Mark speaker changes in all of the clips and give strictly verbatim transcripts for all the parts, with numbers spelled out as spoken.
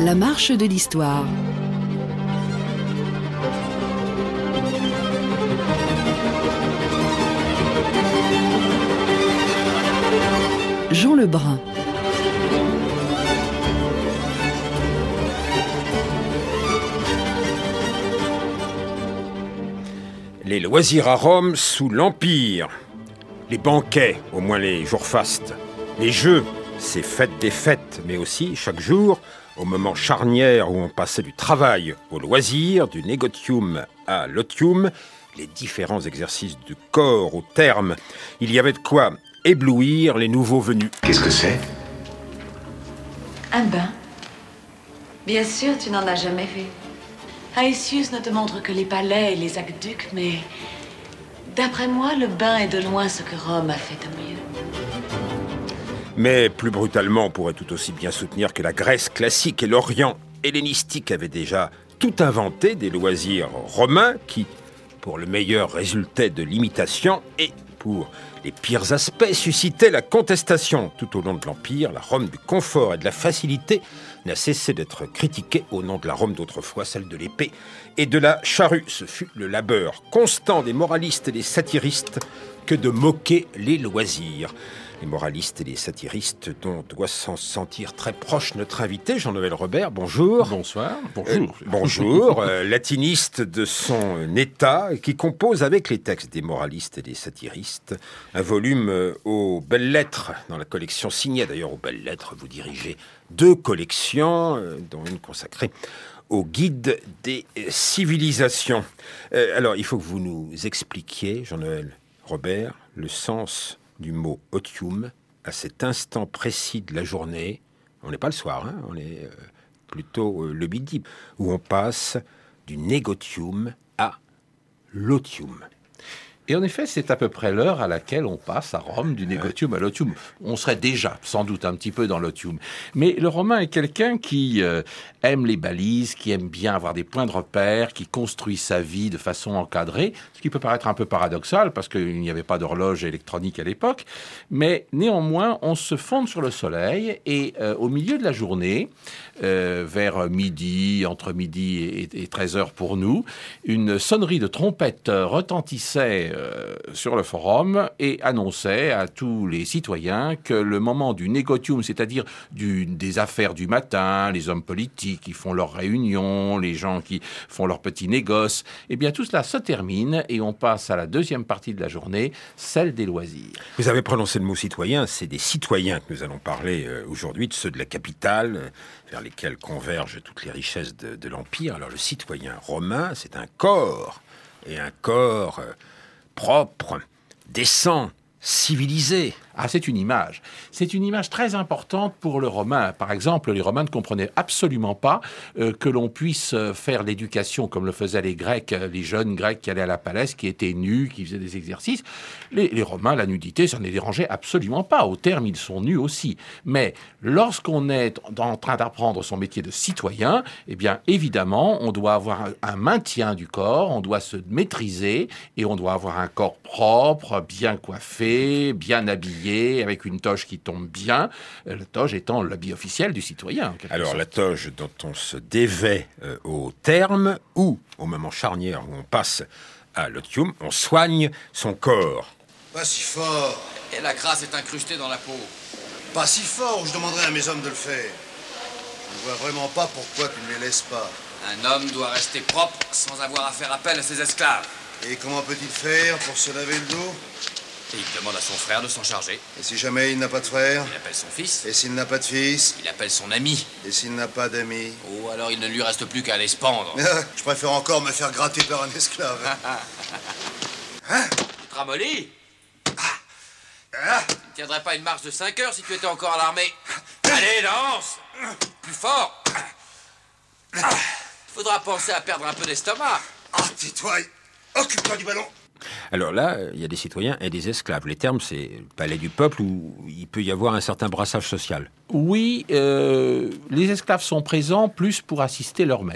Speaker 1: la marche de l'histoire. Jean Lebrun.
Speaker 2: Les loisirs à Rome sous l'Empire. Les banquets, au moins les jours fastes. Les jeux, ces fêtes des fêtes, mais aussi, chaque jour, au moment charnière où on passait du travail au loisir, du negotium à l'otium, les différents exercices du corps au terme. Il y avait de quoi éblouir les nouveaux venus.
Speaker 3: Qu'est-ce que c'est ?
Speaker 4: Un bain. Bien sûr, tu n'en as jamais vu. Aëtius ne te montre que les palais et les aqueducs, mais d'après moi, le bain est de loin ce que Rome a fait de mieux.
Speaker 2: Mais plus brutalement, on pourrait tout aussi bien soutenir que la Grèce classique et l'Orient hellénistique avaient déjà tout inventé des loisirs romains qui, pour le meilleur, résultaient de l'imitation et, pour les pires aspects, suscitaient la contestation. Tout au long de l'Empire, la Rome du confort et de la facilité n'a cessé d'être critiquée au nom de la Rome d'autrefois, celle de l'épée et de la charrue. Ce fut le labeur constant des moralistes et des satiristes que de moquer les loisirs. Les moralistes et les satiristes dont doit s'en sentir très proche notre invité, Jean-Noël Robert. Bonjour.
Speaker 5: Bonsoir. Bonjour.
Speaker 2: Euh, bonjour. euh, latiniste de son état, qui compose avec les textes des moralistes et des satiristes un volume euh, aux belles lettres, dans la collection signée. D'ailleurs, aux belles lettres, vous dirigez deux collections, euh, dont une consacrée au guide des civilisations. Euh, alors, il faut que vous nous expliquiez, Jean-Noël Robert, le sens du mot otium à cet instant précis de la journée. On n'est pas le soir, hein, on est euh, plutôt euh, le midi, où on passe du negotium à l'otium.
Speaker 5: Et en effet, c'est à peu près l'heure à laquelle on passe à Rome du negotium à l'otium. On serait déjà, sans doute, un petit peu dans l'otium. Mais le Romain est quelqu'un qui euh, aime les balises, qui aime bien avoir des points de repère, qui construit sa vie de façon encadrée, ce qui peut paraître un peu paradoxal, parce qu'il n'y avait pas d'horloge électronique à l'époque. Mais néanmoins, on se fonde sur le soleil, et euh, au milieu de la journée, euh, vers midi, entre midi et, et treize heures pour nous, une sonnerie de trompette retentissait Euh, sur le forum et annonçait à tous les citoyens que le moment du negotium, c'est-à-dire du, des affaires du matin, les hommes politiques qui font leurs réunions, les gens qui font leurs petits négoces, eh bien tout cela se termine et on passe à la deuxième partie de la journée, celle des loisirs.
Speaker 2: Vous avez prononcé le mot citoyen, c'est des citoyens que nous allons parler euh, aujourd'hui, de ceux de la capitale, euh, vers lesquels convergent toutes les richesses de, de l'Empire. Alors le citoyen romain, c'est un corps, et un corps euh, propre, décent, civilisé.
Speaker 5: Ah, c'est une image. C'est une image très importante pour le Romain. Par exemple, les Romains ne comprenaient absolument pas euh, que l'on puisse faire l'éducation comme le faisaient les Grecs, les jeunes Grecs qui allaient à la Palès, qui étaient nus, qui faisaient des exercices. Les, les Romains, la nudité, ça ne les dérangeait absolument pas. Au terme, ils sont nus aussi. Mais lorsqu'on est en train d'apprendre son métier de citoyen, eh bien, évidemment, on doit avoir un, un maintien du corps, on doit se maîtriser et on doit avoir un corps propre, bien coiffé, bien habillé, avec une toge qui tombe bien, la toge étant l'habit officiel du citoyen.
Speaker 2: Alors
Speaker 5: sorte.
Speaker 2: La toge dont on se dévait euh, au terme, ou au moment charnière où on passe à l'otium, on soigne son corps.
Speaker 6: Pas si fort.
Speaker 7: Et la crasse est incrustée dans la peau.
Speaker 6: Pas si fort, ou je demanderai à mes hommes de le faire. Je ne vois vraiment pas pourquoi tu ne les laisses pas.
Speaker 7: Un homme doit rester propre sans avoir à faire appel à ses esclaves.
Speaker 6: Et comment peut-il faire pour se laver le dos ?
Speaker 7: Et il demande à son frère de s'en charger.
Speaker 6: Et si jamais il n'a pas de frère ?
Speaker 7: Il appelle son fils.
Speaker 6: Et s'il n'a pas de fils ?
Speaker 7: Il appelle son ami.
Speaker 6: Et s'il n'a pas d'amis ?
Speaker 7: Oh, alors il ne lui reste plus qu'à aller se pendre.
Speaker 6: Je préfère encore me faire gratter par un esclave.
Speaker 7: Hein ? Tu te ramollis ?
Speaker 6: Ah.
Speaker 7: Tu ne tiendrais pas une marche de cinq heures si tu étais encore à l'armée. Allez, danse ! Plus fort ! Il faudra penser à perdre un peu d'estomac.
Speaker 6: Ah, tais-toi, occupe-toi du ballon.
Speaker 2: Alors là, il y a des citoyens et des esclaves. Les termes, c'est le palais du peuple où il peut y avoir un certain brassage social.
Speaker 5: Oui, euh, les esclaves sont présents plus pour assister leur maître.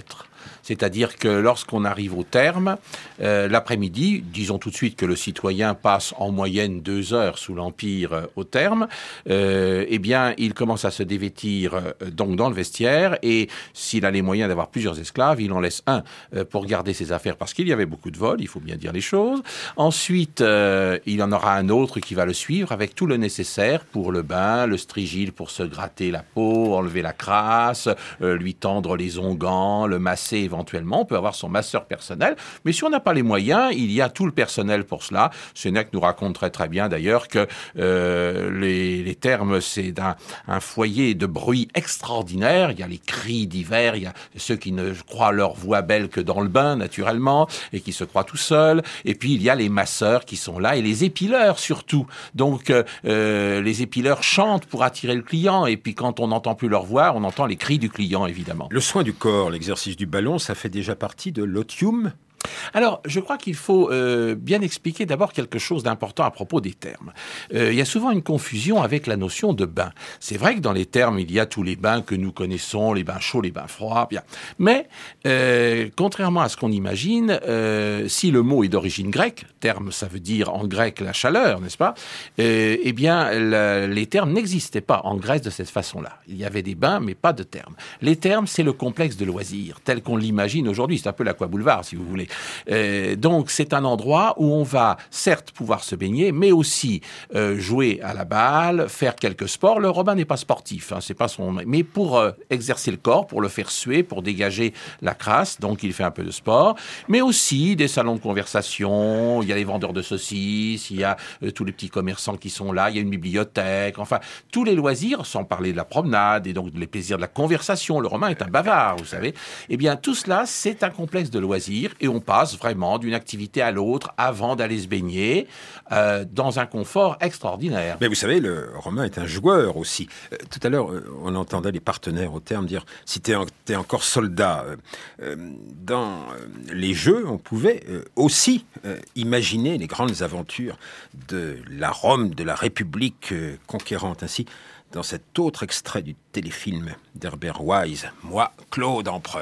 Speaker 5: C'est-à-dire que lorsqu'on arrive au terme, euh, l'après-midi, disons tout de suite que le citoyen passe en moyenne deux heures sous l'Empire euh, au terme, euh, eh bien, il commence à se dévêtir euh, donc dans le vestiaire, et s'il a les moyens d'avoir plusieurs esclaves, il en laisse un euh, pour garder ses affaires, parce qu'il y avait beaucoup de vols, il faut bien dire les choses. Ensuite, euh, il en aura un autre qui va le suivre avec tout le nécessaire pour le bain, le strigile pour se gratter la peau, enlever la crasse, euh, lui tendre les onguents, le masser éventuellement. On peut avoir son masseur personnel, mais si on n'a pas les moyens, il y a tout le personnel pour cela. Sénèque nous raconte très très bien d'ailleurs que euh, les, les thermes, c'est un, un foyer de bruit extraordinaire. Il y a les cris d'hiver, il y a ceux qui ne croient leur voix belle que dans le bain, naturellement, et qui se croient tout seuls. Et puis il y a les masseurs qui sont là, et les épileurs surtout. Donc euh, les épileurs chantent pour attirer le client, et puis quand on n'entend plus leur voix, on entend les cris du client, évidemment.
Speaker 2: Le soin du corps, l'exercice du ballon, ça fait déjà partie de l'otium ?
Speaker 5: Alors, je crois qu'il faut euh, bien expliquer d'abord quelque chose d'important à propos des termes. Euh, il y a souvent une confusion avec la notion de bain. C'est vrai que dans les termes, il y a tous les bains que nous connaissons, les bains chauds, les bains froids, bien. Mais, euh, contrairement à ce qu'on imagine, euh, si le mot est d'origine grecque, terme, ça veut dire en grec la chaleur, n'est-ce pas ? euh, Eh bien, la, les termes n'existaient pas en Grèce de cette façon-là. Il y avait des bains, mais pas de termes. Les termes, c'est le complexe de loisirs, tel qu'on l'imagine aujourd'hui. C'est un peu l'Aqua-Boulevard, si vous voulez. Euh, donc c'est un endroit où on va certes pouvoir se baigner, mais aussi euh, jouer à la balle, faire quelques sports. Le Romain n'est pas sportif, hein, c'est pas son, mais pour euh, exercer le corps, pour le faire suer, pour dégager la crasse, donc il fait un peu de sport, mais aussi des salons de conversation. Il y a les vendeurs de saucisses, il y a euh, tous les petits commerçants qui sont là, il y a une bibliothèque, enfin tous les loisirs, sans parler de la promenade et donc les plaisirs de la conversation. Le Romain est un bavard, vous savez. Eh bien tout cela, c'est un complexe de loisirs, et on passe vraiment d'une activité à l'autre avant d'aller se baigner euh, dans un confort extraordinaire.
Speaker 2: Mais vous savez, le Romain est un joueur aussi. Euh, tout à l'heure, euh, on entendait les partenaires au terme dire « si t'es, en, t'es encore soldat euh, ». Euh, dans euh, les jeux, on pouvait euh, aussi euh, imaginer les grandes aventures de la Rome, de la République euh, conquérante. Ainsi, dans cet autre extrait du téléfilm d'Herbert Wise, « Moi, Claude Empereur ».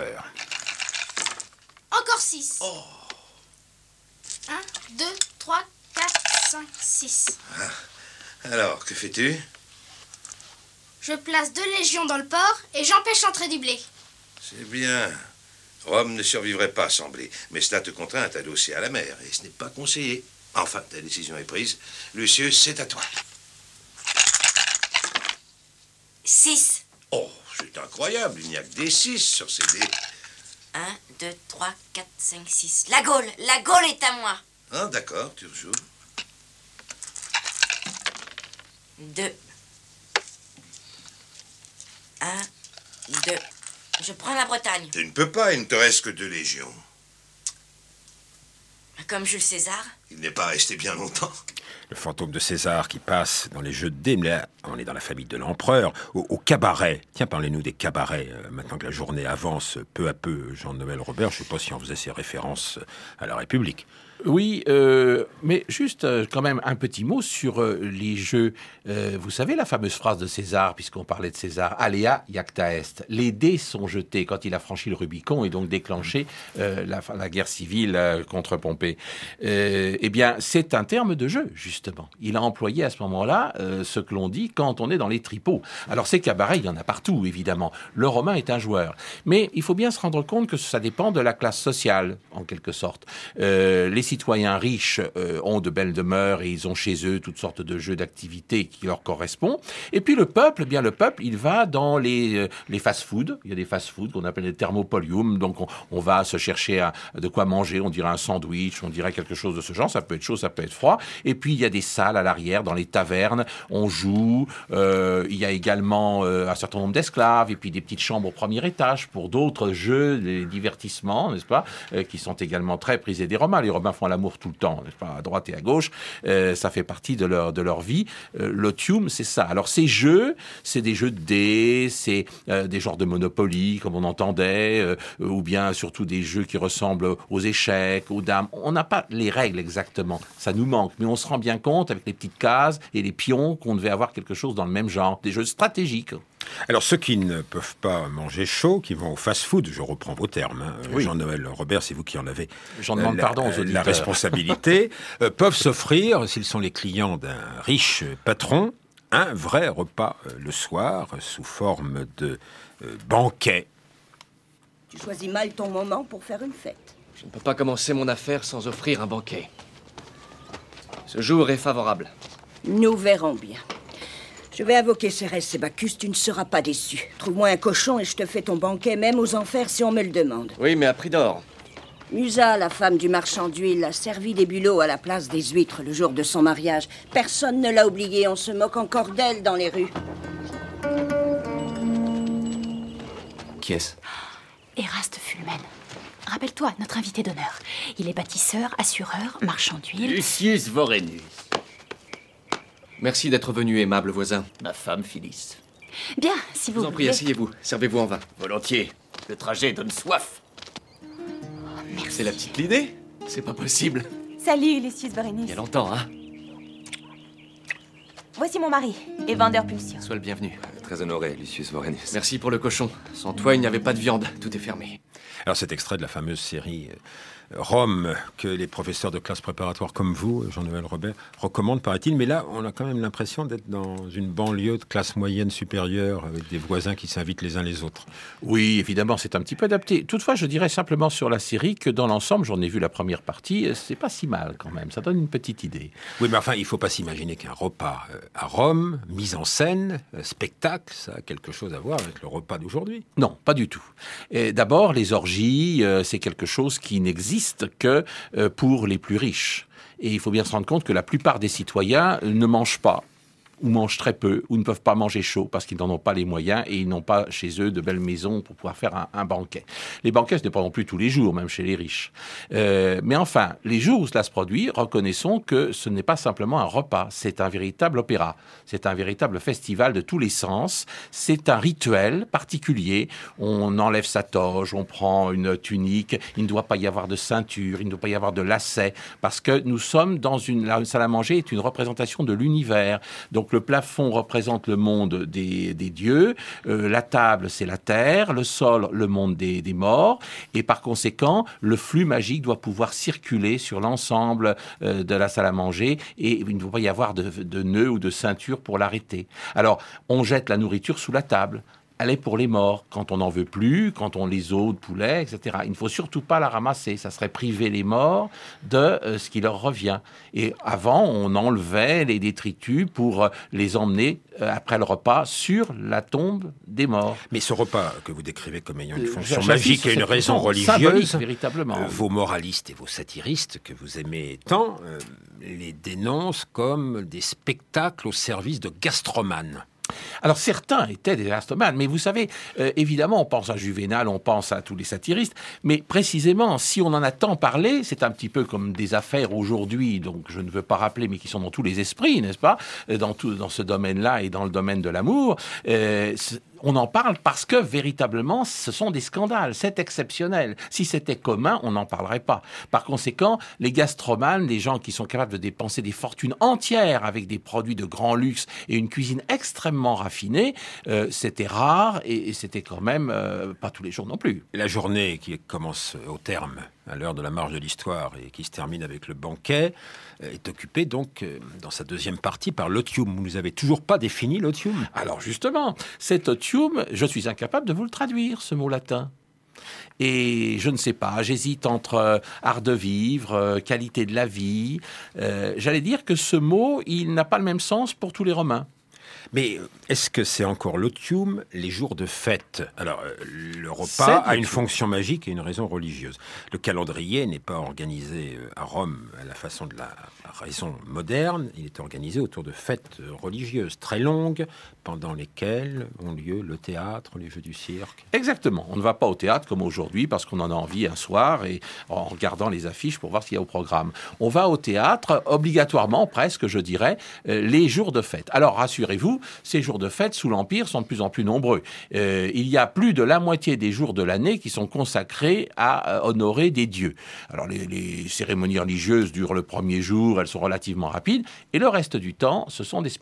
Speaker 3: Encore six. Oh. un, deux, trois, quatre, cinq, six.
Speaker 6: Ah. Alors, que fais-tu ?
Speaker 3: Je place deux légions dans le port et j'empêche l'entrée du blé.
Speaker 6: C'est bien. Rome ne survivrait pas sans blé, mais cela te contraint à t'adosser à la mer, et ce n'est pas conseillé. Enfin, ta décision est prise. Lucius, c'est à toi.
Speaker 8: Six.
Speaker 6: Oh, c'est incroyable, il n'y a que des six sur ces dés.
Speaker 8: Un, deux, trois, quatre, cinq, six. La Gaule, la Gaule est à moi.
Speaker 6: Ah, d'accord, tu rejoues.
Speaker 8: Deux. Un, deux. Je prends la Bretagne.
Speaker 6: Tu ne peux pas, il ne te reste que deux légions.
Speaker 8: Comme Jules César.
Speaker 6: Il n'est pas resté bien longtemps.
Speaker 2: Le fantôme de César qui passe dans les jeux de dés, mais là, on est dans la famille de l'empereur, au, au cabaret. Tiens, parlez-nous des cabarets, euh, maintenant que la journée avance peu à peu. Jean-Noël Robert, je ne sais pas si on faisait ces références à la République.
Speaker 5: Oui, euh, mais juste euh, quand même un petit mot sur euh, les jeux. Euh, vous savez la fameuse phrase de César, puisqu'on parlait de César, « Alea iacta est ». Les dés sont jetés quand il a franchi le Rubicon et donc déclenché euh, la, la guerre civile euh, contre Pompée. Euh, eh bien, c'est un terme de jeu, justement. Il a employé à ce moment-là euh, ce que l'on dit quand on est dans les tripots. Alors, ces cabarets, il y en a partout, évidemment. Le Romain est un joueur. Mais il faut bien se rendre compte que ça dépend de la classe sociale, en quelque sorte. Euh, les citoyens riches euh, ont de belles demeures et ils ont chez eux toutes sortes de jeux d'activités qui leur correspondent. Et puis le peuple, eh bien le peuple, il va dans les, euh, les fast-food. Il y a des fast-food qu'on appelle des thermopolium. Donc on, on va se chercher à, de quoi manger. On dirait un sandwich, on dirait quelque chose de ce genre. Ça peut être chaud, ça peut être froid. Et puis il y a des salles à l'arrière, dans les tavernes. On joue. Euh, il y a également euh, un certain nombre d'esclaves et puis des petites chambres au premier étage pour d'autres jeux, des divertissements, n'est-ce pas, euh, qui sont également très prisés des Romains. Les Romains font l'amour tout le temps, n'est-ce pas, à droite et à gauche, euh, ça fait partie de leur, de leur vie. Euh, l'otium, c'est ça. Alors ces jeux, c'est des jeux de dés, c'est euh, des genres de Monopoly, comme on entendait, euh, ou bien surtout des jeux qui ressemblent aux échecs, aux dames. On n'a pas les règles exactement, ça nous manque, mais on se rend bien compte avec les petites cases et les pions qu'on devait avoir quelque chose dans le même genre, des jeux stratégiques.
Speaker 2: Alors, ceux qui ne peuvent pas manger chaud, qui vont au fast-food, je reprends vos termes, hein,
Speaker 5: Oui.
Speaker 2: Jean-Noël Robert, c'est vous qui en avez
Speaker 5: J'en demande
Speaker 2: la,
Speaker 5: pardon aux
Speaker 2: la
Speaker 5: auditeurs.
Speaker 2: responsabilité, euh, peuvent s'offrir, s'ils sont les clients d'un riche patron, un vrai repas euh, le soir, euh, sous forme de euh, banquet.
Speaker 9: Tu choisis mal ton moment pour faire une fête.
Speaker 10: Je ne peux pas commencer mon affaire sans offrir un banquet. Ce jour est favorable.
Speaker 9: Nous verrons bien. Je vais invoquer Cérès et Bacchus, tu ne seras pas déçu. Trouve-moi un cochon et je te fais ton banquet, même aux enfers, si on me le demande.
Speaker 10: Oui, mais à prix d'or.
Speaker 9: Musa, la femme du marchand d'huile, a servi des bulots à la place des huîtres le jour de son mariage. Personne ne l'a oublié, on se moque encore d'elle dans les rues.
Speaker 10: Qui est-ce?
Speaker 11: Eraste Fulmen. Rappelle-toi, notre invité d'honneur. Il est bâtisseur, assureur, marchand d'huile.
Speaker 12: Lucius Vorenus.
Speaker 10: Merci d'être venu, aimable voisin.
Speaker 12: Ma femme Phyllis.
Speaker 11: Bien, si vous
Speaker 10: Je vous en prie,
Speaker 11: voulez.
Speaker 10: asseyez-vous. Servez-vous en vin.
Speaker 12: Volontiers. Le trajet donne soif.
Speaker 10: C'est la petite Lydée? C'est pas possible.
Speaker 13: Salut, Lucius Vorenus.
Speaker 10: Il y a longtemps, hein?
Speaker 13: Voici mon mari, Evander Pulsion.
Speaker 10: Sois le bienvenu.
Speaker 14: Très honoré, Lucius Vorenus.
Speaker 10: Merci pour le cochon. Sans toi, il n'y avait pas de viande. Tout est fermé.
Speaker 2: Alors cet extrait de la fameuse série euh, Rome, que les professeurs de classe préparatoire comme vous, Jean-Noël Robert, recommandent, paraît-il. Mais là, on a quand même l'impression d'être dans une banlieue de classe moyenne supérieure, avec des voisins qui s'invitent les uns les autres.
Speaker 5: Oui, évidemment, c'est un petit peu adapté. Toutefois, je dirais simplement sur la série que dans l'ensemble, j'en ai vu la première partie, c'est pas si mal quand même. Ça donne une petite idée.
Speaker 2: Oui, mais enfin, il ne faut pas s'imaginer qu'un repas euh, à Rome, mise en scène, euh, spectacle, ça a quelque chose à voir avec le repas d'aujourd'hui.
Speaker 5: Non, pas du tout. Et d'abord, les orgies, euh, c'est quelque chose qui n'existe que euh, pour les plus riches. Et il faut bien se rendre compte que la plupart des citoyens euh, ne mangent pas, ou mangent très peu, ou ne peuvent pas manger chaud parce qu'ils n'en ont pas les moyens et ils n'ont pas chez eux de belles maisons pour pouvoir faire un, un banquet. Les banquets, ce n'est pas non plus tous les jours, même chez les riches. Euh, mais enfin, les jours où cela se produit, reconnaissons que ce n'est pas simplement un repas, c'est un véritable opéra, c'est un véritable festival de tous les sens, c'est un rituel particulier, on enlève sa toge, on prend une tunique, il ne doit pas y avoir de ceinture, il ne doit pas y avoir de lacets, parce que nous sommes dans une... La salle à manger est une représentation de l'univers, donc le plafond représente le monde des, des dieux, euh, la table c'est la terre, le sol le monde des, des morts, et par conséquent le flux magique doit pouvoir circuler sur l'ensemble euh, de la salle à manger et il ne doit pas y avoir de, de nœud ou de ceinture pour l'arrêter. Alors on jette la nourriture sous la table. Elle est pour les morts, quand on n'en veut plus, quand on les os de poulet, et cetera. Il ne faut surtout pas la ramasser, ça serait priver les morts de euh, ce qui leur revient. Et avant, on enlevait les détritus pour euh, les emmener, euh, après le repas, sur la tombe des morts.
Speaker 2: Mais ce repas que vous décrivez comme ayant une
Speaker 5: Euh,
Speaker 2: fonction
Speaker 5: j'insiste
Speaker 2: magique
Speaker 5: sur
Speaker 2: et une
Speaker 5: cette
Speaker 2: raison
Speaker 5: fonction
Speaker 2: religieuse,
Speaker 5: symbolique, véritablement.
Speaker 2: euh, vos moralistes et vos satiristes que vous aimez tant, euh, les dénoncent comme des spectacles au service de gastromanes.
Speaker 5: Alors certains étaient des gastromanes, mais vous savez, euh, évidemment, on pense à Juvénal, on pense à tous les satiristes, mais précisément, si on en a tant parlé, c'est un petit peu comme des affaires aujourd'hui, donc je ne veux pas rappeler, mais qui sont dans tous les esprits, n'est-ce pas, dans, tout, dans ce domaine-là et dans le domaine de l'amour, euh, on en parle parce que, véritablement, ce sont des scandales. C'est exceptionnel. Si c'était commun, on n'en parlerait pas. Par conséquent, les gastromanes, les gens qui sont capables de dépenser des fortunes entières avec des produits de grand luxe et une cuisine extrêmement raffinée, euh, c'était rare et, et c'était quand même euh, pas tous les jours non plus.
Speaker 2: La journée qui commence au terme, à l'heure de la marche de l'histoire, et qui se termine avec le banquet, est occupée donc, euh, dans sa deuxième partie, par l'otium. Vous n'avez toujours pas défini l'otium.
Speaker 5: Alors justement, cet otium, je suis incapable de vous le traduire, ce mot latin. Et je ne sais pas, j'hésite entre euh, art de vivre, euh, qualité de la vie. Euh, j'allais dire que ce mot, il n'a pas le même sens pour tous les Romains.
Speaker 2: Mais est-ce que c'est encore l'otium, les jours de fête? Alors, euh, le repas
Speaker 5: C'est
Speaker 2: a une
Speaker 5: l'otium.
Speaker 2: fonction magique et une raison religieuse. Le calendrier n'est pas organisé euh, à Rome à la façon de la raison moderne. Il est organisé autour de fêtes euh, religieuses très longues, pendant lesquelles ont lieu le théâtre, les jeux du cirque.
Speaker 5: Exactement. On ne va pas au théâtre comme aujourd'hui parce qu'on en a envie un soir et en regardant les affiches pour voir ce qu'il y a au programme. On va au théâtre obligatoirement, presque, je dirais, euh, les jours de fête. Alors, rassurez-vous, ces jours de fête sous l'Empire sont de plus en plus nombreux. Euh, il y a plus de la moitié des jours de l'année qui sont consacrés à euh, honorer des dieux. Alors, les, les cérémonies religieuses durent le premier jour, elles sont relativement rapides, et le reste du temps, ce sont des spectacles.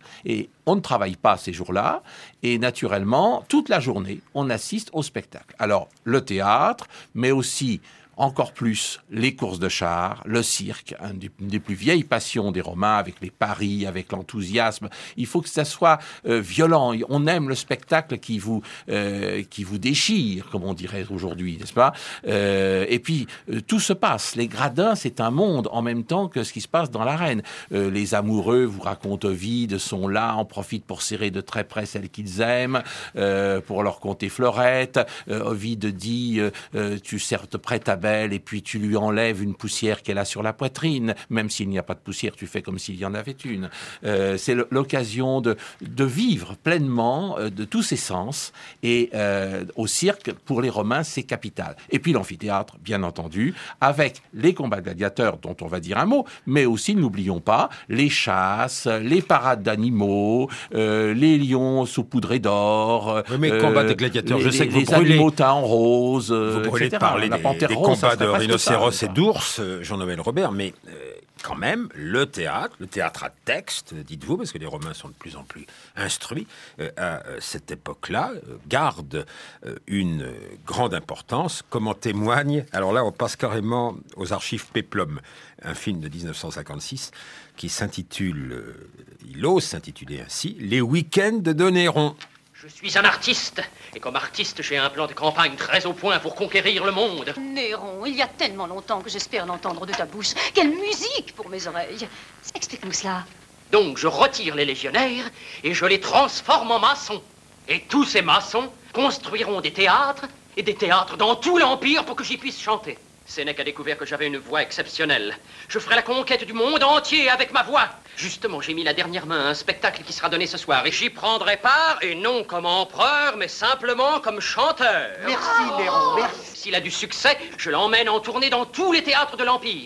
Speaker 5: Et on ne travaille pas ces jours-là, et naturellement, toute la journée, on assiste au spectacle. Alors, le théâtre, mais aussi... encore plus les courses de chars, le cirque, une des plus vieilles passions des Romains, avec les paris, avec l'enthousiasme. Il faut que ça soit euh, violent. On aime le spectacle qui vous, euh, qui vous déchire, comme on dirait aujourd'hui, n'est-ce pas ? euh, Et puis, euh, tout se passe. Les gradins, c'est un monde en même temps que ce qui se passe dans l'arène. Euh, les amoureux vous racontent Ovide, sont là, en profitent pour serrer de très près celles qu'ils aiment, euh, pour leur conter fleurette. Euh, Ovide dit, euh, euh, tu serres près ta belle, et puis tu lui enlèves une poussière qu'elle a sur la poitrine. Même s'il n'y a pas de poussière, tu fais comme s'il y en avait une. Euh, c'est l'occasion de, de vivre pleinement euh, de tous ses sens. Et euh, au cirque, pour les Romains, c'est capital. Et puis l'amphithéâtre, bien entendu, avec les combats de gladiateurs, dont on va dire un mot, mais aussi, n'oublions pas, les chasses, les parades d'animaux, euh, les lions saupoudrés d'or.
Speaker 2: Oui, mais euh, combats de gladiateurs,
Speaker 5: les,
Speaker 2: je sais que vous
Speaker 5: les
Speaker 2: brûlez...
Speaker 5: animaux teints en rose,
Speaker 2: Vous brûlez de parler
Speaker 5: la
Speaker 2: des,
Speaker 5: panthère
Speaker 2: des
Speaker 5: rose,
Speaker 2: combats de
Speaker 5: presque
Speaker 2: rhinocéros
Speaker 5: ça,
Speaker 2: et d'ours, Jean-Noël Robert, mais euh, quand même, le théâtre, le théâtre à texte, dites-vous, parce que les Romains sont de plus en plus instruits, euh, à euh, cette époque-là, euh, garde euh, une euh, grande importance, comme en témoigne, alors là, on passe carrément aux archives Péplum, un film de dix-neuf cent cinquante-six qui s'intitule, euh, il ose s'intituler ainsi, « Les week-ends de Néron ».
Speaker 15: Je suis un artiste, et comme artiste, j'ai un plan de campagne très au point pour conquérir le monde.
Speaker 16: Néron, il y a tellement longtemps que j'espère l'entendre de ta bouche. Quelle musique pour mes oreilles. Explique-nous cela.
Speaker 15: Donc je retire les légionnaires et je les transforme en maçons. Et tous ces maçons construiront des théâtres, et des théâtres dans tout l'Empire pour que j'y puisse chanter. Sénèque a découvert que j'avais une voix exceptionnelle. Je ferai la conquête du monde entier avec ma voix. Justement, j'ai mis la dernière main à un spectacle qui sera donné ce soir, et j'y prendrai part, et non comme empereur, mais simplement comme chanteur.
Speaker 16: Merci, Néron, merci.
Speaker 15: S'il a du succès, je l'emmène en tournée dans tous les théâtres de l'Empire.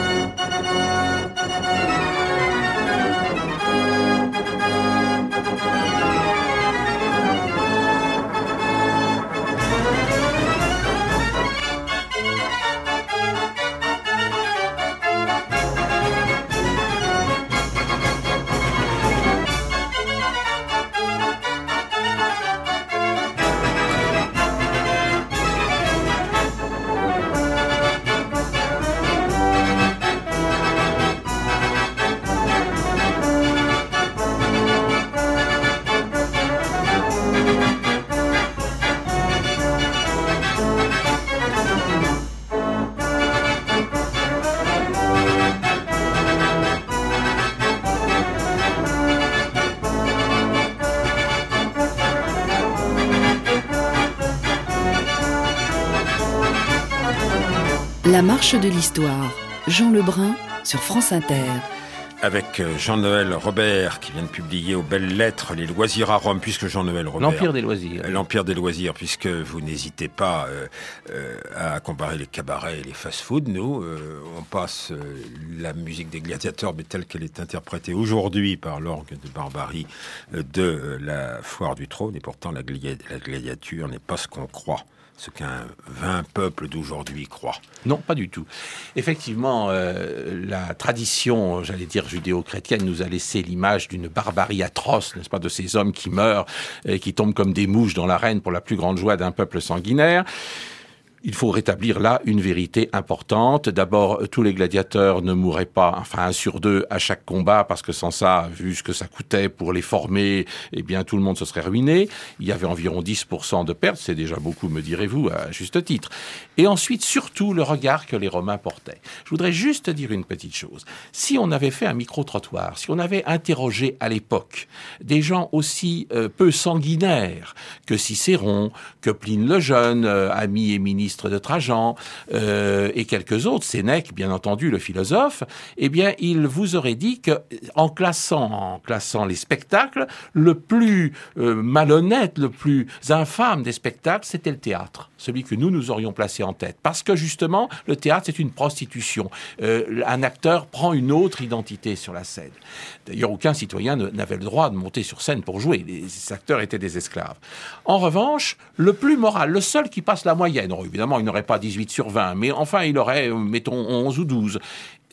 Speaker 1: La marche de l'histoire, Jean Lebrun sur France Inter.
Speaker 2: Avec Jean-Noël Robert, qui vient de publier aux Belles Lettres Les Loisirs à Rome, puisque Jean-Noël Robert...
Speaker 5: L'Empire des loisirs.
Speaker 2: L'Empire des loisirs, puisque vous n'hésitez pas euh, euh, à comparer les cabarets et les fast-food. Nous, euh, on passe euh, la musique des gladiateurs, mais telle qu'elle est interprétée aujourd'hui par l'orgue de Barbarie euh, de euh, la Foire du Trône, et pourtant la, glia- la gladiature n'est pas ce qu'on croit. Ce qu'un vain peuple d'aujourd'hui croit.
Speaker 5: Non, pas du tout. Effectivement, euh, la tradition, j'allais dire judéo-chrétienne, nous a laissé l'image d'une barbarie atroce, n'est-ce pas, de ces hommes qui meurent et qui tombent comme des mouches dans l'arène pour la plus grande joie d'un peuple sanguinaire. Il faut rétablir là une vérité importante. D'abord, tous les gladiateurs ne mouraient pas, enfin un sur deux à chaque combat, parce que sans ça, vu ce que ça coûtait pour les former, eh bien tout le monde se serait ruiné. Il y avait environ dix pour cent de pertes, c'est déjà beaucoup, me direz-vous, à juste titre. Et ensuite, surtout, le regard que les Romains portaient. Je voudrais juste dire une petite chose. Si on avait fait un micro-trottoir, si on avait interrogé à l'époque des gens aussi euh, peu sanguinaires que Cicéron, que Pline le Jeune, euh, ami et ministre de Trajan, euh, et quelques autres, Sénèque, bien entendu, le philosophe, eh bien, il vous aurait dit que, en classant, en classant les spectacles, le plus euh, malhonnête, le plus infâme des spectacles, c'était le théâtre, celui que nous, nous aurions placé en tête. Parce que, justement, le théâtre, c'est une prostitution. Euh, un acteur prend une autre identité sur la scène. D'ailleurs, aucun citoyen ne, n'avait le droit de monter sur scène pour jouer. Les acteurs étaient des esclaves. En revanche, le plus moral, le seul qui passe la moyenne, oh, évidemment, il n'aurait pas dix-huit sur vingt, mais enfin, il aurait, mettons, onze ou douze.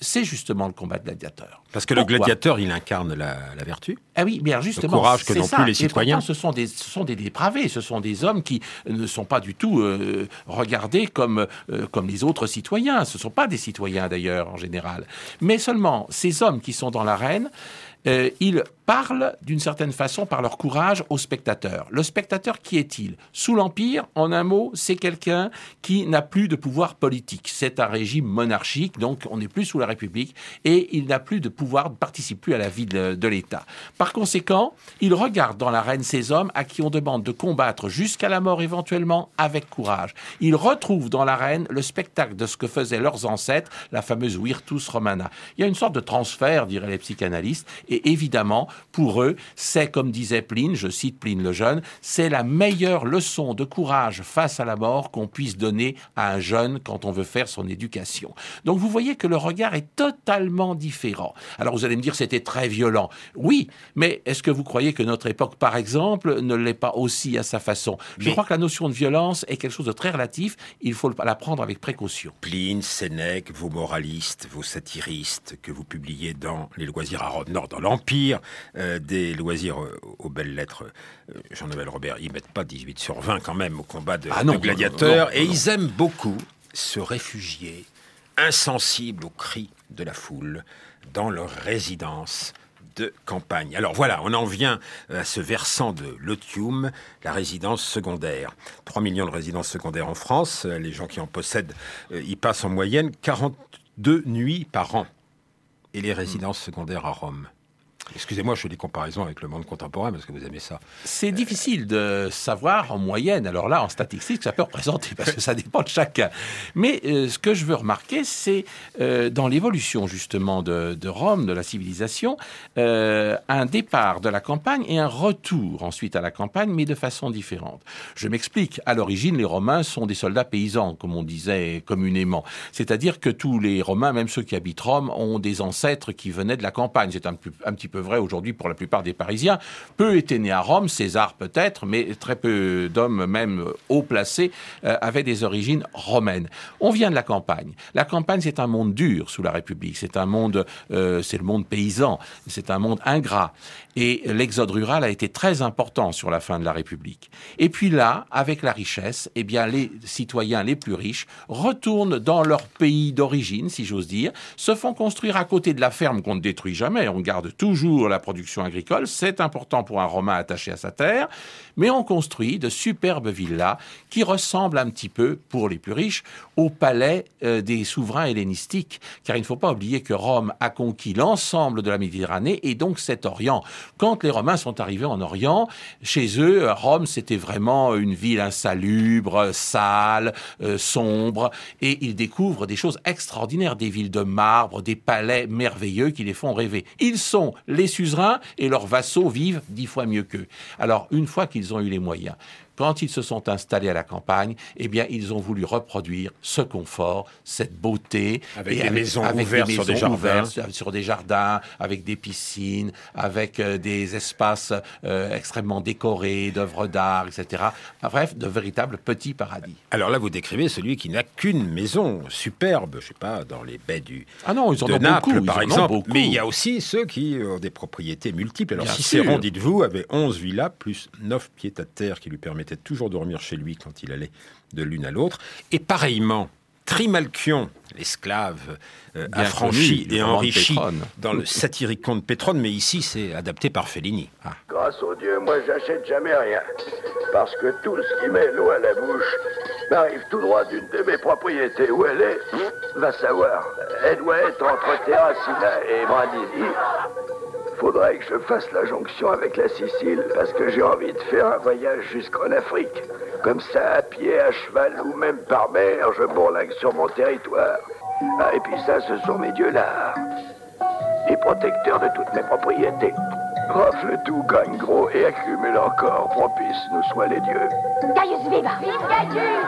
Speaker 5: c'est justement le combat de gladiateur.
Speaker 2: Parce que
Speaker 5: Pourquoi ?
Speaker 2: le gladiateur, il incarne la, la vertu.
Speaker 5: Ah oui, mais alors justement,
Speaker 2: le courage que
Speaker 5: c'est
Speaker 2: n'ont
Speaker 5: ça.
Speaker 2: plus les
Speaker 5: Et
Speaker 2: citoyens.
Speaker 5: pourtant, ce sont des, ce sont des dépravés, ce sont des hommes qui ne sont pas du tout euh, regardés comme, euh, comme les autres citoyens. Ce ne sont pas des citoyens d'ailleurs en général. Mais seulement, ces hommes qui sont dans l'arène, euh, ils parlent d'une certaine façon par leur courage au spectateur. Le spectateur, qui est-il ? Sous l'Empire, en un mot, c'est quelqu'un qui n'a plus de pouvoir politique. C'est un régime monarchique, donc on n'est plus sous la République, et il n'a plus de pouvoir, ne participe plus à la vie de, de l'État. Par conséquent, il regarde dans l'arène ces hommes à qui on demande de combattre jusqu'à la mort éventuellement avec courage. Il retrouve dans l'arène le spectacle de ce que faisaient leurs ancêtres, la fameuse Virtus Romana. Il y a une sorte de transfert, diraient les psychanalystes, et évidemment, pour eux, c'est, comme disait Pline, je cite Pline le Jeune, c'est la meilleure leçon de courage face à la mort qu'on puisse donner à un jeune quand on veut faire son éducation. Donc vous voyez que le regard est totalement différent. Alors vous allez me dire, c'était très violent. Oui, mais est-ce que vous croyez que notre époque, par exemple, ne l'est pas aussi à sa façon ? Je
Speaker 2: mais...
Speaker 5: crois que la notion de violence est quelque chose de très relatif. Il faut la prendre avec précaution.
Speaker 2: Pline, Sénèque, vos moralistes, vos satiristes que vous publiez dans les loisirs à Rome, non, dans l'Empire, Euh, des loisirs euh, aux belles lettres, euh, Jean-Noël Robert, ils mettent pas dix-huit sur vingt quand même au combat de,
Speaker 5: ah non,
Speaker 2: de gladiateurs,
Speaker 5: non, non, non,
Speaker 2: et
Speaker 5: non.
Speaker 2: ils aiment beaucoup se réfugier, insensibles aux cris de la foule, dans leur résidence de campagne. Alors voilà, on en vient à ce versant de l'otium, la résidence secondaire. trois millions de résidences secondaires en France, les gens qui en possèdent euh, y passent en moyenne quarante-deux nuits par an. Et les résidences secondaires à Rome. Excusez-moi, je fais des comparaisons avec le monde contemporain parce que vous aimez ça.
Speaker 5: C'est difficile de savoir en moyenne. Alors là, en statistique, ça peut représenter parce que ça dépend de chacun. Mais euh, ce que je veux remarquer, c'est euh, dans l'évolution justement de, de Rome, de la civilisation, euh, un départ de la campagne et un retour ensuite à la campagne, mais de façon différente. Je m'explique. À l'origine, les Romains sont des soldats paysans, comme on disait communément. C'est-à-dire que tous les Romains, même ceux qui habitent Rome, ont des ancêtres qui venaient de la campagne. C'est un, un petit peu vrai aujourd'hui pour la plupart des Parisiens. Peu étaient nés à Rome, César peut-être, mais très peu d'hommes, même haut placés, euh, avaient des origines romaines. On vient de la campagne. La campagne, c'est un monde dur sous la République. C'est un monde, euh, c'est le monde paysan. C'est un monde ingrat. Et l'exode rural a été très important sur la fin de la République. Et puis là, avec la richesse, eh bien, les citoyens les plus riches retournent dans leur pays d'origine, si j'ose dire, se font construire à côté de la ferme qu'on ne détruit jamais. On garde toujours la production agricole, c'est important pour un Romain attaché à sa terre, mais on construit de superbes villas qui ressemblent un petit peu, pour les plus riches, au palais euh, des souverains hellénistiques, car il ne faut pas oublier que Rome a conquis l'ensemble de la Méditerranée et donc cet Orient. Quand les Romains sont arrivés en Orient, chez eux, Rome, c'était vraiment une ville insalubre, sale, euh, sombre, et ils découvrent des choses extraordinaires, des villes de marbre, des palais merveilleux qui les font rêver. Ils sont les suzerains et leurs vassaux vivent dix fois mieux qu'eux. Alors, une fois qu'ils ont eu les moyens, quand ils se sont installés à la campagne, eh bien, ils ont voulu reproduire ce confort, cette beauté.
Speaker 2: Avec
Speaker 5: et
Speaker 2: des maisons
Speaker 5: avec
Speaker 2: ouvertes
Speaker 5: des
Speaker 2: sur des
Speaker 5: maisons
Speaker 2: jardins.
Speaker 5: ouvertes sur des jardins, avec des piscines, avec euh, des espaces euh, extrêmement décorés, d'œuvres d'art, et cetera. Bref, de véritables petits paradis.
Speaker 2: Alors là, vous décrivez celui qui n'a qu'une maison superbe, je sais pas, dans les baies du
Speaker 5: ah non, ils en
Speaker 2: de
Speaker 5: ont
Speaker 2: Naples,
Speaker 5: beaucoup,
Speaker 2: par
Speaker 5: ils en
Speaker 2: exemple.
Speaker 5: ont beaucoup.
Speaker 2: Mais il y a aussi ceux qui ont des propriétés multiples. Alors
Speaker 5: Bien
Speaker 2: Cicéron,
Speaker 5: sûr.
Speaker 2: dites-vous, avait onze villas plus neuf pieds-à-terre qui lui permettaient de toujours dormir chez lui quand il allait de l'une à l'autre. Et pareillement, Trimalchion, l'esclave euh,
Speaker 5: Bien
Speaker 2: affranchi
Speaker 5: connu,
Speaker 2: et
Speaker 5: le roman de
Speaker 2: enrichi
Speaker 5: Pétrone.
Speaker 2: dans le satirique conte Pétrone, mais ici c'est adapté par Fellini. Ah.
Speaker 17: Grâce au Dieu, moi j'achète jamais rien. Parce que tout ce qui met l'eau à la bouche m'arrive tout droit d'une de mes propriétés. Où elle est, va savoir. Elle doit être entre Terracina et Brindisi. Faudrait que je fasse la jonction avec la Sicile, parce que j'ai envie de faire un voyage jusqu'en Afrique. Comme ça, à pied, à cheval ou même par mer, je bourlingue sur mon territoire. Ah, et puis ça, ce sont mes dieux là. Les protecteurs de toutes mes propriétés. Rafle tout, gagne gros et accumule encore. Propice nous soient les dieux.
Speaker 18: Gaius Viva! Vive Gaius!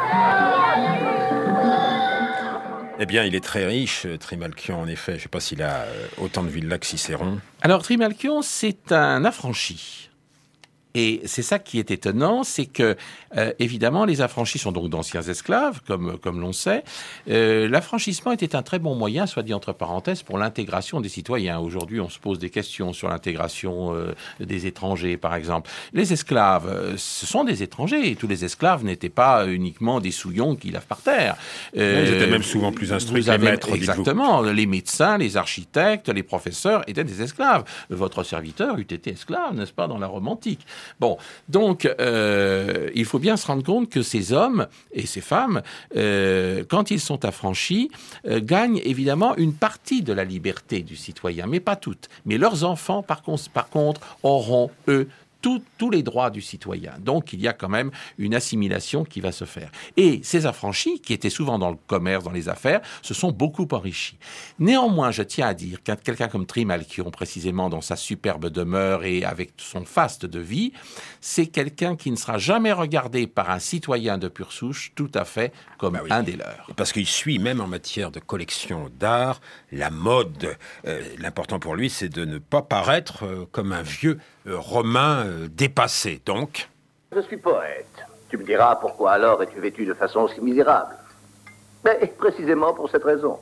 Speaker 2: Eh bien, il est très riche, Trimalchion, en effet. Je ne sais pas s'il a euh, autant de villas que Cicéron.
Speaker 5: Alors, Trimalchion, c'est un affranchi. Et c'est ça qui est étonnant, c'est que, euh, évidemment, les affranchis sont donc d'anciens esclaves, comme, comme l'on sait. Euh, l'affranchissement était un très bon moyen, soit dit entre parenthèses, pour l'intégration des citoyens. Aujourd'hui, on se pose des questions sur l'intégration euh, des étrangers, par exemple. Les esclaves, euh, ce sont des étrangers. Et tous les esclaves n'étaient pas uniquement des souillons qui lavent par terre.
Speaker 2: Euh, Ils étaient même souvent plus instruits que les maîtres,
Speaker 5: exactement. Les médecins, les architectes, les professeurs étaient des esclaves. Votre serviteur eût été esclave, n'est-ce pas, dans la Rome antique. Bon, donc, euh, il faut bien se rendre compte que ces hommes et ces femmes, euh, quand ils sont affranchis, euh, gagnent évidemment une partie de la liberté du citoyen, mais pas toute. Mais leurs enfants, par, con- par contre, auront, eux, Tous, tous les droits du citoyen. Donc, il y a quand même une assimilation qui va se faire. Et ces affranchis, qui étaient souvent dans le commerce, dans les affaires, se sont beaucoup enrichis. Néanmoins, je tiens à dire qu'un quelqu'un comme Trimalchion, précisément dans sa superbe demeure et avec son faste de vie, c'est quelqu'un qui ne sera jamais regardé par un citoyen de pure souche tout à fait comme bah oui. un des leurs.
Speaker 2: Parce qu'il suit, même en matière de collection d'art, la mode. Euh, l'important pour lui, c'est de ne pas paraître euh, comme un vieux euh, romain euh, dépassé. Donc,
Speaker 17: je suis poète. Tu me diras pourquoi alors es-tu vêtu de façon si misérable? Mais précisément pour cette raison.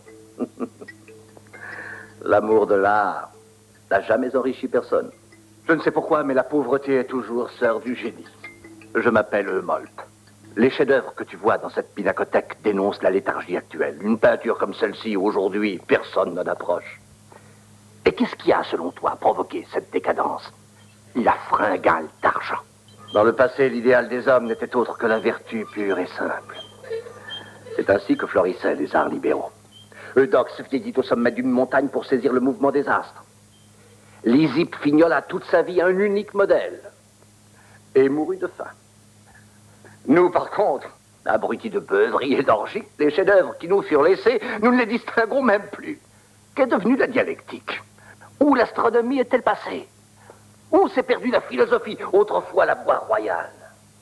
Speaker 17: L'amour de l'art n'a jamais enrichi personne. Je ne sais pourquoi, mais la pauvreté est toujours sœur du génie. Je m'appelle Eumolpe. Les chefs-d'œuvre que tu vois dans cette pinacothèque dénoncent la léthargie actuelle. Une peinture comme celle-ci, aujourd'hui, personne n'en approche. Et qu'est-ce qui a, selon toi, provoqué cette décadence? La fringale d'argent. Dans le passé, l'idéal des hommes n'était autre que la vertu pure et simple. C'est ainsi que florissaient les arts libéraux. Eudoxe vieillit au sommet d'une montagne pour saisir le mouvement des astres. Lysippe fignola toute sa vie un unique modèle et mourut de faim. Nous, par contre, abrutis de beuverie et d'orgie, les chefs-d'œuvre qui nous furent laissés, nous ne les distinguons même plus. Qu'est devenue la dialectique? Où l'astronomie est-elle passée? Où s'est perdue la philosophie, autrefois la voie royale?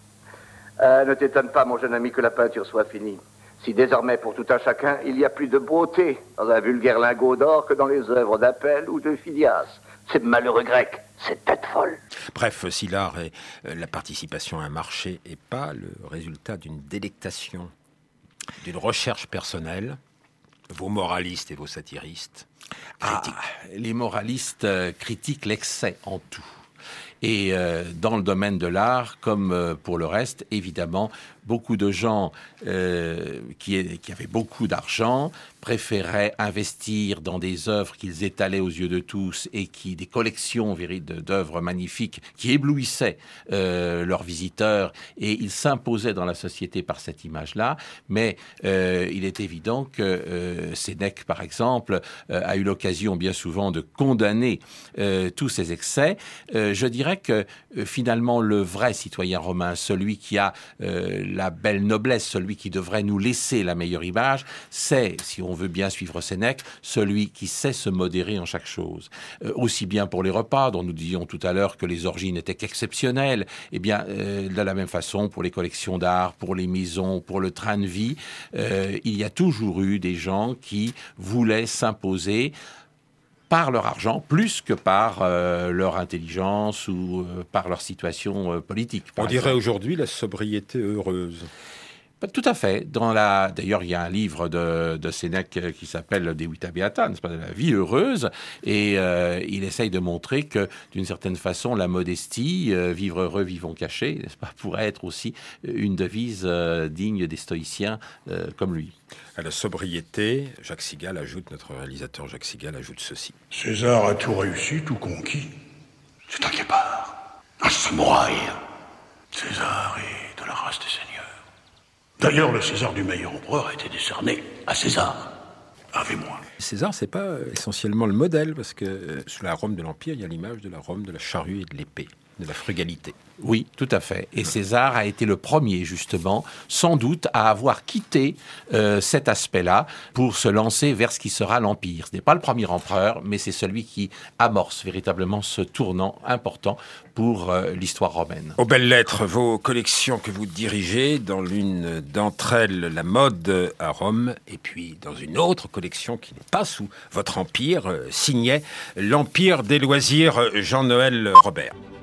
Speaker 17: euh, Ne t'étonne pas, mon jeune ami, que la peinture soit finie. Si désormais, pour tout un chacun, il y a plus de beauté dans un vulgaire lingot d'or que dans les œuvres d'Apelle ou de Phidias. Ces malheureux Grecs, cette tête folle.
Speaker 2: Bref, si l'art est euh, la participation à un marché et pas le résultat d'une délectation, d'une recherche personnelle, vos moralistes et vos satiristes critiquent.
Speaker 5: Ah, les moralistes euh, critiquent l'excès en tout. Et euh, dans le domaine de l'art, comme euh, pour le reste, évidemment, beaucoup de gens euh, qui, qui avaient beaucoup d'argent préféraient investir dans des œuvres qu'ils étalaient aux yeux de tous et qui des collections d'œuvres magnifiques qui éblouissaient euh, leurs visiteurs, et ils s'imposaient dans la société par cette image-là. Mais euh, il est évident que euh, Sénèque, par exemple, euh, a eu l'occasion bien souvent de condamner euh, tous ces excès. Euh, je dirais que euh, finalement le vrai citoyen romain, celui qui a euh, la belle noblesse, celui qui devrait nous laisser la meilleure image, c'est, si on veut bien suivre Sénèque, celui qui sait se modérer en chaque chose. Euh, aussi bien pour les repas, dont nous disions tout à l'heure que les orgies n'étaient qu'exceptionnelles, et bien euh, de la même façon pour les collections d'art, pour les maisons, pour le train de vie, euh, il y a toujours eu des gens qui voulaient s'imposer par leur argent, plus que par euh, leur intelligence ou euh, par leur situation euh, politique.
Speaker 2: On
Speaker 5: exemple.
Speaker 2: dirait aujourd'hui la sobriété heureuse.
Speaker 5: Tout à fait. Dans la... D'ailleurs, il y a un livre de, de Sénèque qui s'appelle De Vita Beata, n'est-ce pas, de la vie heureuse, et euh, il essaye de montrer que, d'une certaine façon, la modestie, euh, vivre heureux, vivons cachés, n'est-ce pas, pourrait être aussi une devise euh, digne des stoïciens euh, comme lui.
Speaker 2: À la sobriété, Jacques Sigal ajoute, notre réalisateur Jacques Sigal ajoute ceci.
Speaker 19: César a tout réussi, tout conquis. C'est un guépard, un samouraï. César est de la race des seigneurs. D'ailleurs, le César du meilleur empereur a été décerné à César. Avec-moi.
Speaker 2: César, c'est pas essentiellement le modèle, parce que sous la Rome de l'Empire, il y a l'image de la Rome de la charrue et de l'épée, de la frugalité.
Speaker 5: Oui, tout à fait. Et César a été le premier, justement, sans doute, à avoir quitté euh, cet aspect-là pour se lancer vers ce qui sera l'Empire. Ce n'est pas le premier empereur, mais c'est celui qui amorce véritablement ce tournant important pour euh, l'histoire romaine.
Speaker 2: Aux belles lettres, vos collections que vous dirigez, dans l'une d'entre elles, la mode à Rome, et puis dans une autre collection qui n'est pas sous votre empire, euh, signait l'Empire des loisirs, Jean-Noël Robert.